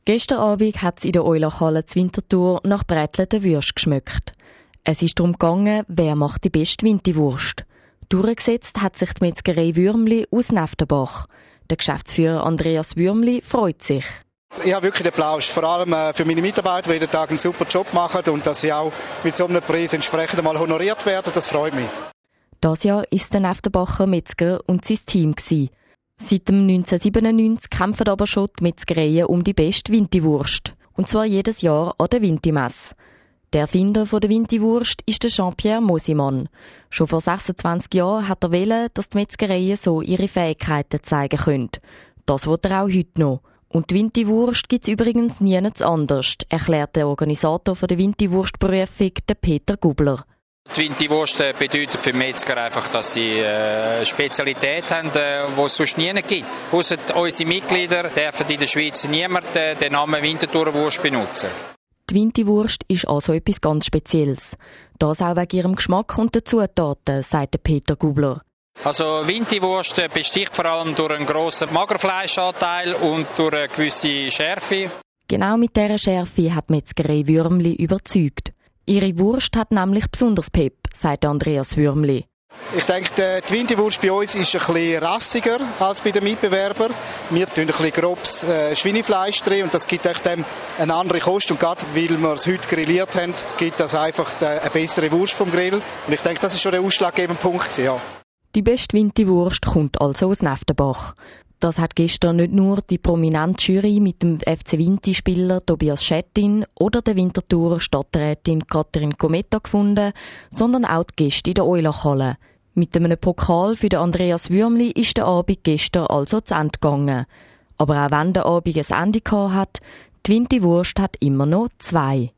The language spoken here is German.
Gestern Abend hat es in der Eulachhalle zu Winterthur nach brätelten Würst geschmeckt. Es ist darum gegangen, wer macht die beste Winterwurst. Durchgesetzt hat sich die Metzgerei Würmli aus Neftenbach. Der Geschäftsführer Andreas Würmli freut sich. Ich habe wirklich den Applaus, vor allem für meine Mitarbeiter, die jeden Tag einen super Job machen und dass sie auch mit so einem Preis entsprechend einmal honoriert werden, das freut mich. Dieses Jahr war es der Neftenbacher Metzger und sein Team. Seit dem 1997 kämpfen aber schon die Metzgereien um die beste Winterwurst. Und zwar jedes Jahr an der Wintermesse. Der Erfinder der Winterwurst ist der Jean-Pierre Mosimann. Schon vor 26 Jahren hat er wollen, dass die Metzgereien so ihre Fähigkeiten zeigen können. Das will er auch heute noch. Und die Winterwurst gibt's übrigens nirgends anders, erklärt der Organisator der Winterwurstprüfung, der Peter Gubler. Die Winterwurst bedeutet für Metzger einfach, dass sie eine Spezialität haben, die es sonst nie gibt. Ausser unsere Mitglieder dürfen in der Schweiz niemand den Namen Winterthurwurst benutzen. Die Winterwurst ist also etwas ganz Spezielles. Das auch wegen ihrem Geschmack und den Zutaten, sagt der Peter Gubler. Also Winterwurst besticht vor allem durch einen grossen Magerfleischanteil und durch eine gewisse Schärfe. Genau mit dieser Schärfe hat die Metzgerei Würmli überzeugt. Ihre Wurst hat nämlich besonders Pep, sagt Andreas Würmli. Ich denke, die Winterwurst bei uns ist ein bisschen rassiger als bei den Mitbewerbern. Wir tun ein bisschen grobes Schweinefleisch drin und das gibt dem eine andere Kost. Und gerade weil wir es heute grilliert haben, gibt das einfach eine bessere Wurst vom Grill. Und ich denke, das ist schon der ausschlaggebende Punkt. Ja. Die beste Winterwurst kommt also aus Neftenbach. Das hat gestern nicht nur die prominente Jury mit dem FC Winti-Spieler Tobias Schettin oder der Winterthurer Stadträtin Katrin Cometta gefunden, sondern auch die Gäste in der Eulachhalle. Mit einem Pokal für den Andreas Würmli ist der Abend gestern also zu Ende gegangen. Aber auch wenn der Abend ein Ende gehabt hat, die Winterwurst hat immer noch 2.